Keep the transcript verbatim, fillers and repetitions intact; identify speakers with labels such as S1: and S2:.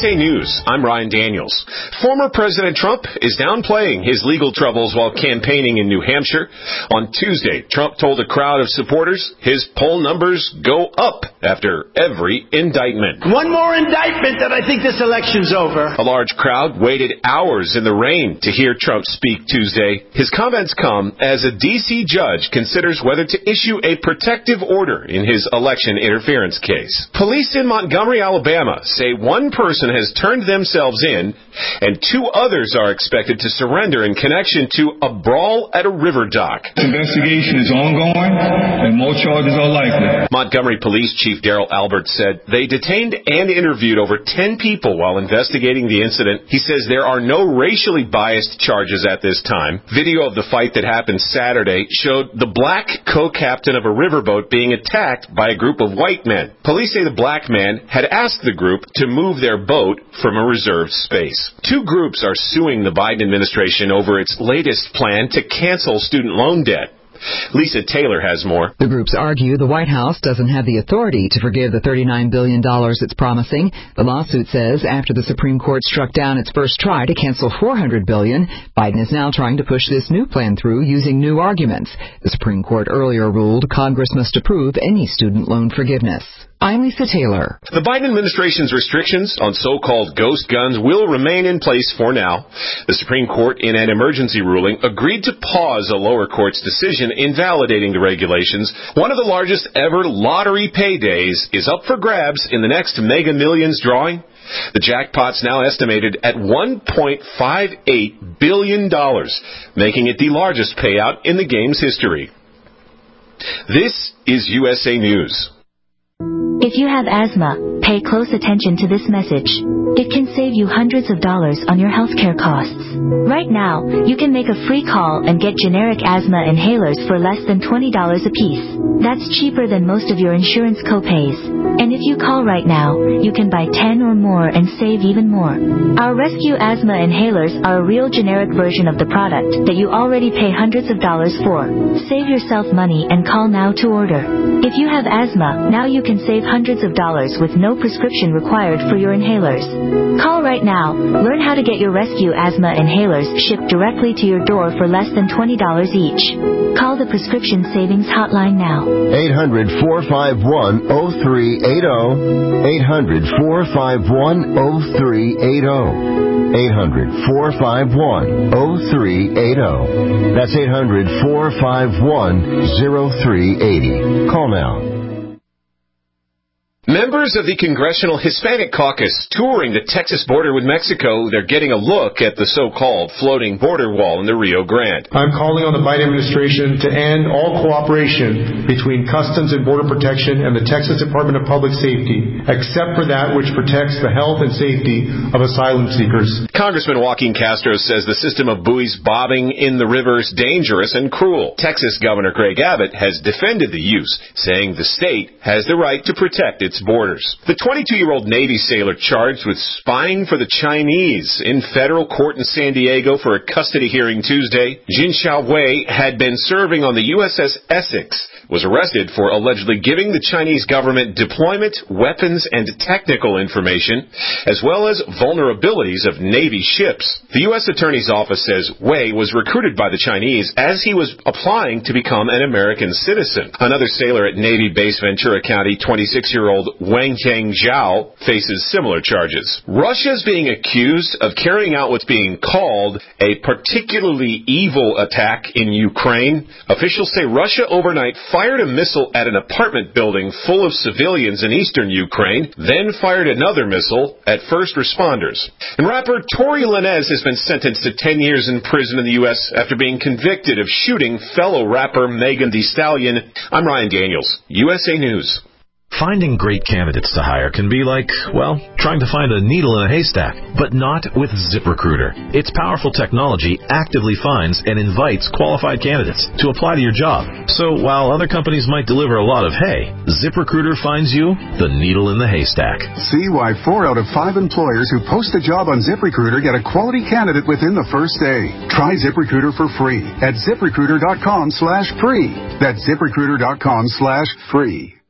S1: A News, I'm Ryan Daniels. Former President Trump is downplaying his legal troubles while campaigning in New Hampshire. On Tuesday, Trump told a crowd of supporters his poll numbers go up after every indictment.
S2: One more indictment that I think this election's over.
S1: A large crowd waited hours in the rain to hear Trump speak Tuesday. His comments come as a D C judge considers whether to issue a protective order in his election interference case. Police in Montgomery, Alabama, say one person has turned themselves in and two others are expected to surrender in connection to a brawl at a river dock.
S3: The investigation is ongoing and more charges are likely.
S1: Montgomery Police Chief Daryl Albert said they detained and interviewed over ten people while investigating the incident. He says there are no racially biased charges at this time. Video of the fight that happened Saturday showed the black co-captain of a riverboat being attacked by a group of white men. Police say the black man had asked the group to move their boat from a reserved space. Two groups are suing the Biden administration over its latest plan to cancel student loan debt. Lisa Taylor has more.
S4: The groups argue the White House doesn't have the authority to forgive the thirty-nine billion dollars it's promising. The lawsuit says after the Supreme Court struck down its first try to cancel four hundred billion dollars, Biden is now trying to push this new plan through using new arguments. The Supreme Court earlier ruled Congress must approve any student loan forgiveness. I'm Lisa Taylor.
S1: The Biden administration's restrictions on so-called ghost guns will remain in place for now. The Supreme Court, in an emergency ruling, agreed to pause a lower court's decision invalidating the regulations. One of the largest ever lottery paydays is up for grabs in the next Mega Millions drawing. The jackpot's now estimated at one point five eight billion dollars, making it the largest payout in the game's history. This is U S A News.
S5: If you have asthma, pay close attention to this message. It can save you hundreds of dollars on your healthcare costs. Right now, you can make a free call and get generic asthma inhalers for less than twenty dollars a piece. That's cheaper than most of your insurance copays. And if you call right now, you can buy ten or more and save even more. Our Rescue Asthma Inhalers are a real generic version of the product that you already pay hundreds of dollars for. Save yourself money and call now to order. If you have asthma, now you can save hundreds of dollars with no prescription required for your inhalers. Call right now. Learn how to get your Rescue Asthma Inhalers shipped directly to your door for less than twenty dollars each. Call the Prescription Savings Hotline now.
S6: eight hundred, four five one, oh three eight oh. eight hundred, four five one, oh three eight oh. eight hundred, four five one, oh three eight oh. That's eight hundred, four five one, oh three eight oh. Call now.
S1: Members of the Congressional Hispanic Caucus touring the Texas border with Mexico, they're getting a look at the so-called floating border wall in the Rio Grande.
S7: I'm calling on the Biden administration to end all cooperation between Customs and Border Protection and the Texas Department of Public Safety, except for that which protects the health and safety of asylum seekers.
S1: Congressman Joaquin Castro says the system of buoys bobbing in the river is dangerous and cruel. Texas Governor Greg Abbott has defended the use, saying the state has the right to protect its borders. The twenty-two-year-old Navy sailor charged with spying for the Chinese in federal court in San Diego for a custody hearing Tuesday. Jin Xiaowei had been serving on the U S S Essex, was arrested for allegedly giving the Chinese government deployment, weapons, and technical information, as well as vulnerabilities of Navy ships. The U S Attorney's Office says Wei was recruited by the Chinese as he was applying to become an American citizen. Another sailor at Navy base Ventura County, twenty-six-year-old Wang Yang Zhao, faces similar charges. Russia is being accused of carrying out what's being called a particularly evil attack in Ukraine. Officials say Russia overnight fired a missile at an apartment building full of civilians in eastern Ukraine, then fired another missile at first responders. And rapper Tory Lanez has been sentenced to ten years in prison in the U S after being convicted of shooting fellow rapper Megan Thee Stallion. I'm Ryan Daniels, U S A News.
S8: Finding great candidates to hire can be like, well, trying to find a needle in a haystack, but not with ZipRecruiter. Its powerful technology actively finds and invites qualified candidates to apply to your job. So while other companies might deliver a lot of hay, ZipRecruiter finds you the needle in the haystack.
S9: See why four out of five employers who post a job on ZipRecruiter get a quality candidate within the first day. Try ZipRecruiter for free at ZipRecruiter.com slash free. That's ZipRecruiter.com slash free.